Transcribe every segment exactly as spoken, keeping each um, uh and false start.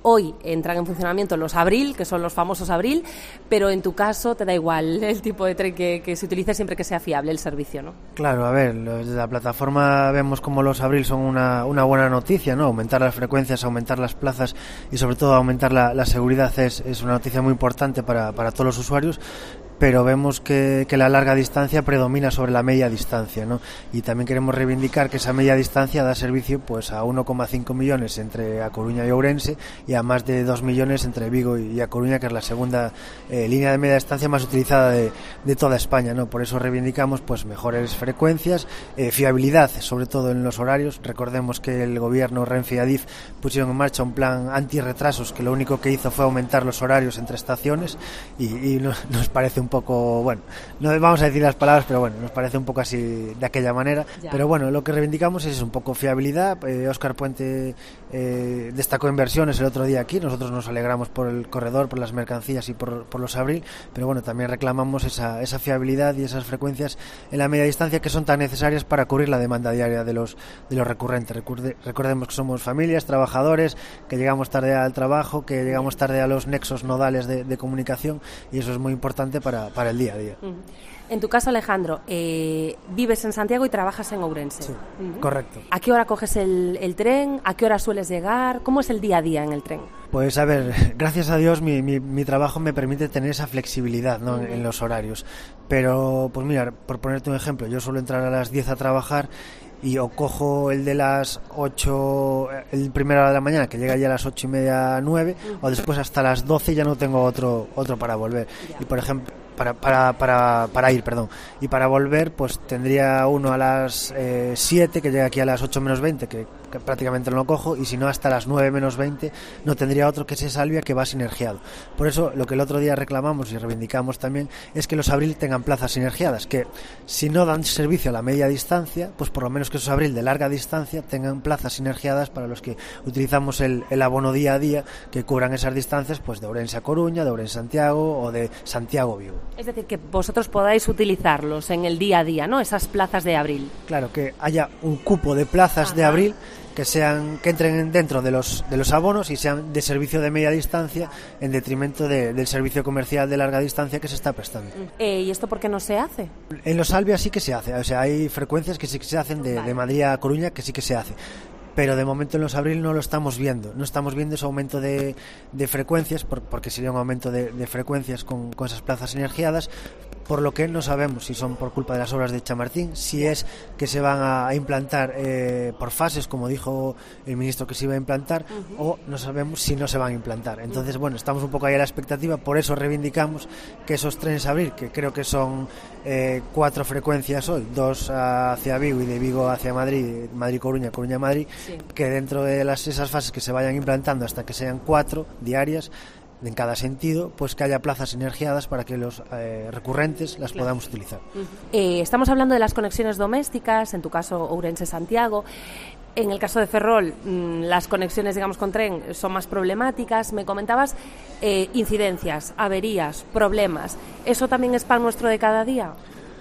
hoy entran en funcionamiento los Abril, que son los famosos Abril, pero en tu caso te da igual el tipo de tren que, que se utilice siempre que sea fiable el servicio, ¿no? Claro, a ver, desde la plataforma vemos como los Abril son una, una buena noticia, ¿no? Aumentar las frecuencias, aumentar las plazas y sobre todo aumentar la, la seguridad es, es una noticia muy importante para, para todos los usuarios, pero vemos que, que la larga distancia predomina sobre la media distancia, ¿no? Y también queremos reivindicar que esa media distancia da servicio pues a uno coma cinco millones entre A Coruña y Ourense y a más de dos millones entre Vigo y A Coruña, que es la segunda eh, línea de media distancia más utilizada de, de toda España, ¿no? Por eso reivindicamos pues mejores frecuencias, eh, fiabilidad, sobre todo en los horarios. Recordemos que el gobierno, Renfe y Adif pusieron en marcha un plan antirretrasos que lo único que hizo fue aumentar los horarios entre estaciones y, y nos, nos parece un poco, bueno, no vamos a decir las palabras, pero bueno, nos parece un poco así de aquella manera, ya. Pero bueno, lo que reivindicamos es un poco fiabilidad. eh, Óscar Puente eh, destacó inversiones el otro día aquí, nosotros nos alegramos por el corredor, por las mercancías y por, por los Abril, pero bueno, también reclamamos esa, esa fiabilidad y esas frecuencias en la media distancia que son tan necesarias para cubrir la demanda diaria de los, de los recurrentes. Recuerde, recordemos que somos familias, trabajadores, que llegamos tarde al trabajo, que llegamos tarde a los nexos nodales de, de comunicación, y eso es muy importante para para el día a día. En tu caso, Alejandro, eh, vives en Santiago y trabajas en Ourense. Sí, uh-huh. Correcto. ¿A qué hora coges el, el tren? ¿A qué hora sueles llegar? ¿Cómo es el día a día en el tren? Pues a ver, gracias a Dios mi, mi, mi trabajo me permite tener esa flexibilidad, ¿no? uh-huh. en, en los horarios. Pero, pues mira, por ponerte un ejemplo, yo suelo entrar a las diez a trabajar y o cojo el de las ocho, el primero de la mañana, que llega ya a las ocho y media, nueve, uh-huh. o después hasta las doce ya no tengo otro otro para volver. Yeah. Y por ejemplo, para para para para ir, perdón. Y para volver, pues tendría uno a las eh, siete, que llega aquí a las ocho menos veinte, que, que prácticamente no lo cojo, y si no hasta las nueve menos veinte no tendría otro, que es ese Salvia, que va sinergiado. Por eso lo que el otro día reclamamos y reivindicamos también es que los Abril tengan plazas sinergiadas, que si no dan servicio a la media distancia, pues por lo menos que esos Abril de larga distancia tengan plazas sinergiadas para los que utilizamos el, el abono día a día, que cubran esas distancias pues de Ourense a Coruña, de Ourense a Santiago o de Santiago a Vigo. Es decir, que vosotros podáis utilizarlos en el día a día, ¿no? Esas plazas de Abril. Claro, que haya un cupo de plazas Ajá. de Abril que sean que entren dentro de los de los abonos y sean de servicio de media distancia en detrimento de, del servicio comercial de larga distancia que se está prestando. Eh, ¿Y esto por qué no se hace? En los Salvia sí que se hace, o sea, hay frecuencias que sí que se hacen de, vale. de Madrid a Coruña, que sí que se hace. Pero de momento en los Abril no lo estamos viendo, no estamos viendo ese aumento de, de frecuencias, por, porque sería un aumento de, de frecuencias con, con esas plazas sinergiadas, por lo que no sabemos si son por culpa de las obras de Chamartín, si es que se van a implantar eh, por fases, como dijo el ministro que se iba a implantar, uh-huh. o no sabemos si no se van a implantar. Entonces, bueno, estamos un poco ahí a la expectativa, por eso reivindicamos que esos trenes Abril, que creo que son eh, cuatro frecuencias hoy, dos hacia Vigo y de Vigo hacia Madrid, Madrid-Coruña, Coruña-Madrid, sí. que dentro de las, esas fases que se vayan implantando hasta que sean cuatro diarias, en cada sentido, pues que haya plazas sinergiadas para que los eh, recurrentes las claro. podamos utilizar. Uh-huh. Eh, estamos hablando de las conexiones domésticas, en tu caso Ourense-Santiago. En el caso de Ferrol, mmm, las conexiones, digamos, con tren son más problemáticas. Me comentabas eh, incidencias, averías, problemas. ¿Eso también es pan nuestro de cada día?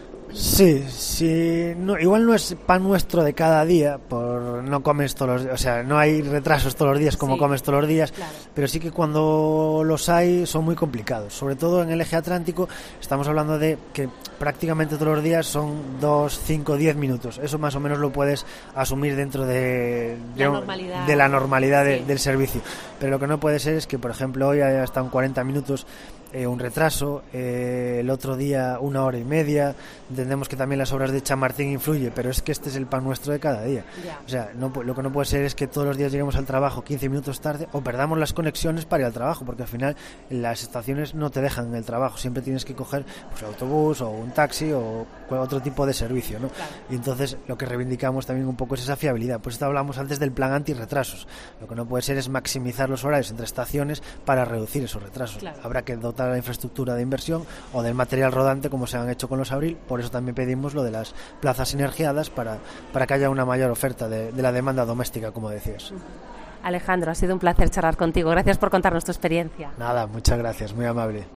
Sí, sí, no, igual no es pan nuestro de cada día, por no comes todos los días, o sea, no hay retrasos todos los días como sí, comes todos los días, claro. pero sí que cuando los hay son muy complicados, sobre todo en el eje atlántico. Estamos hablando de que prácticamente todos los días son dos, cinco, diez minutos, eso más o menos lo puedes asumir dentro de, de, la, normalidad. de la normalidad de, sí. del servicio, pero lo que no puede ser es que, por ejemplo, hoy haya estado cuarenta minutos Eh, un retraso, eh, el otro día una hora y media. Entendemos que también las obras de Chamartín influye, pero es que este es el pan nuestro de cada día. Yeah. O sea, no, lo que no puede ser es que todos los días lleguemos al trabajo quince minutos tarde o perdamos las conexiones para ir al trabajo, porque al final las estaciones no te dejan en el trabajo, siempre tienes que coger pues, un autobús o un taxi o otro tipo de servicio, ¿no? Claro. Y entonces lo que reivindicamos también un poco es esa fiabilidad. Pues esto hablamos antes del plan antirretrasos. Lo que no puede ser es maximizar los horarios entre estaciones para reducir esos retrasos. Claro. Habrá que dotar la infraestructura de inversión o del material rodante, como se han hecho con los Abril. Por eso también pedimos lo de las plazas sinergiadas para, para que haya una mayor oferta de, de la demanda doméstica, como decías. Alejandro, ha sido un placer charlar contigo. Gracias por contarnos tu experiencia. Nada, muchas gracias, muy amable.